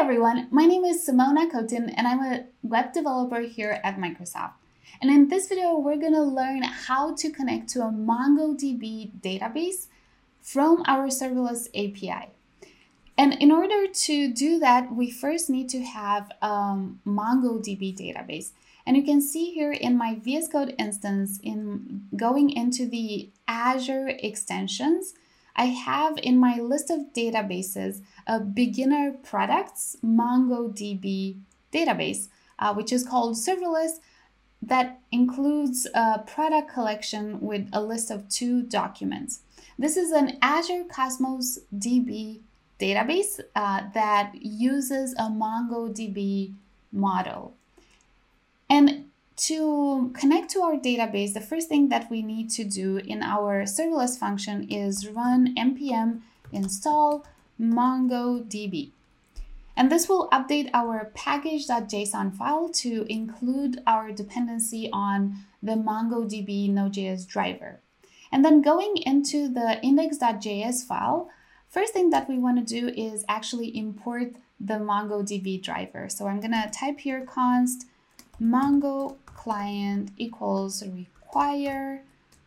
everyone, my name is Simona Kotin and I'm a web developer here at Microsoft. And in this video, we're going to learn how to connect to a MongoDB database from our serverless API. And in order to do that, we first need to have a MongoDB database. And you can see here in my VS Code instance, in going into the Azure extensions, I have in my list of databases a beginner products MongoDB database, which is called serverless, that includes a product collection with a list of 2 documents. This is an Azure Cosmos DB database that uses a MongoDB model. And to connect to our database, the first thing that we need to do in our serverless function is run npm install MongoDB. And this will update our package.json file to include our dependency on the MongoDB Node.js driver. And then going into the index.js file, first thing that we want to do is actually import the MongoDB driver. So I'm going to type here const mongo client equals require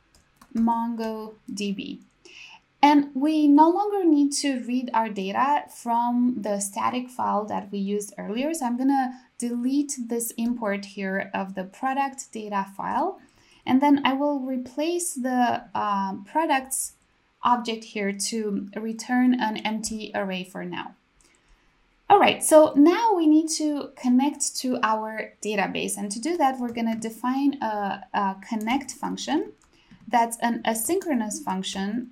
MongoDB. And we no longer need to read our data from the static file that we used earlier. So I'm going to delete this import here of the product data file. And then I will replace the products object here to return an empty array for now. All right, so now we need to connect to our database. And to do that, we're going to define a connect function that's an asynchronous function.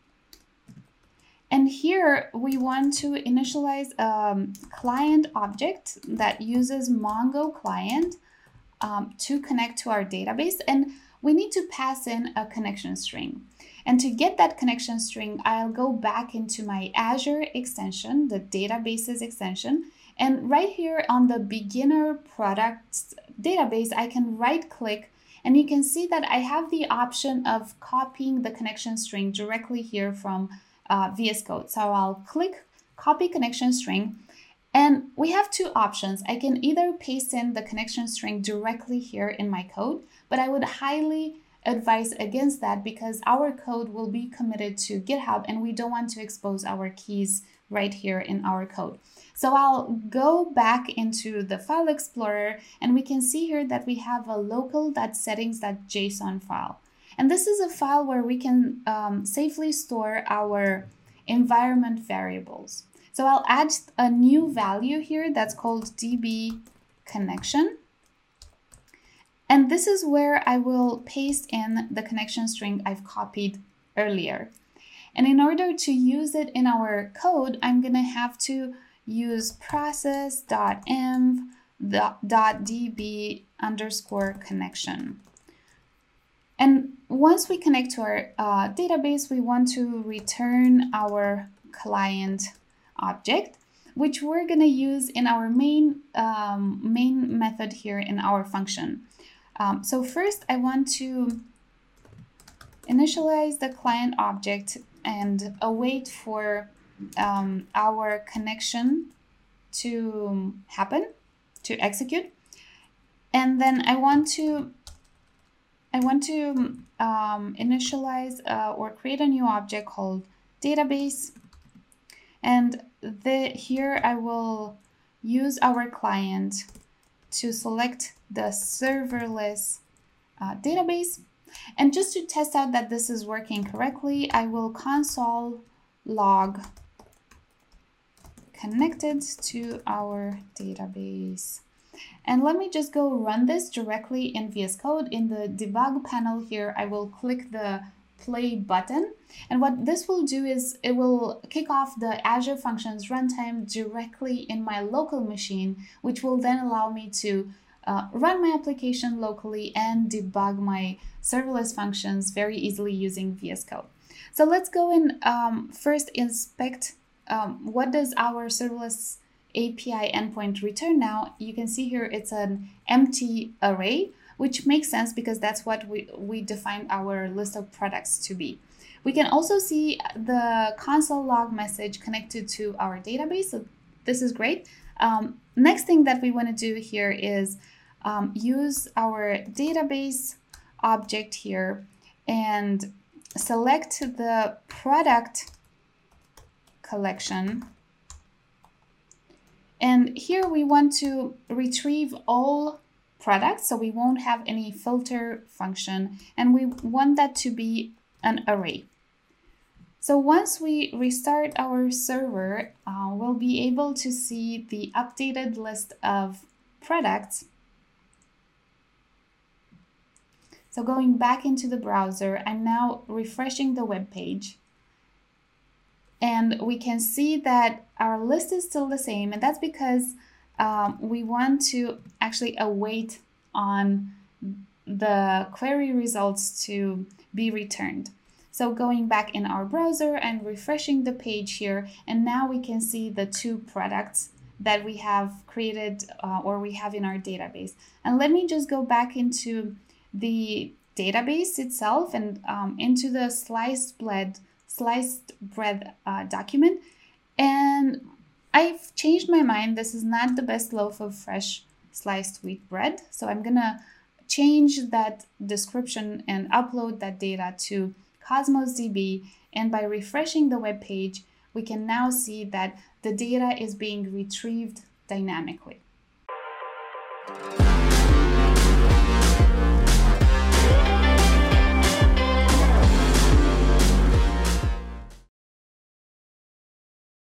And here we want to initialize a client object that uses Mongo client to connect to our database. And we need to pass in a connection string. And to get that connection string, I'll go back into my Azure extension, the databases extension. And right here on the beginner products database, I can right click and you can see that I have the option of copying the connection string directly here from VS Code. So I'll click copy connection string. And we have 2 options. I can either paste in the connection string directly here in my code, but I would highly advise against that because our code will be committed to GitHub and we don't want to expose our keys right here in our code. So I'll go back into the file explorer and we can see here that we have a local.settings.json file. And this is a file where we can safely store our environment variables. So I'll add a new value here that's called db connection. And this is where I will paste in the connection string I've copied earlier. And in order to use it in our code, I'm going to have to use process.env.db_connection. And once we connect to our database, we want to return our client object, which we're going to use in our main method here in our function. So first, I want to initialize the client object and await for our connection to happen, to execute. And then I want to initialize or create a new object called database. And here I will use our client to select the serverless database. And just to test out that this is working correctly, I will console log connected to our database. And let me just go run this directly in VS Code. In the debug panel here, I will click the play button. And what this will do is it will kick off the Azure Functions runtime directly in my local machine, which will then allow me to run my application locally and debug my serverless functions very easily using VS Code. So let's go and first inspect what does our serverless API endpoint return now. You can see here it's an empty array, which makes sense because that's what we defined our list of products to be. We can also see the console log message connected to our database. So this is great. Next thing that we want to do here is use our database object here and select the product collection. And here we want to retrieve all products, so we won't have any filter function, and we want that to be an array. So once we restart our server, we'll be able to see the updated list of products. So going back into the browser, I'm now refreshing the web page. And we can see that our list is still the same, and that's because we want to actually await on the query results to be returned. So going back in our browser and refreshing the page here, and now we can see the 2 products that we have created or we have in our database. And let me just go back into the database itself and into the sliced bread document. And I've changed my mind. This is not the best loaf of fresh sliced wheat bread. So I'm gonna change that description and upload that data to Cosmos DB, and by refreshing the web page, we can now see that the data is being retrieved dynamically.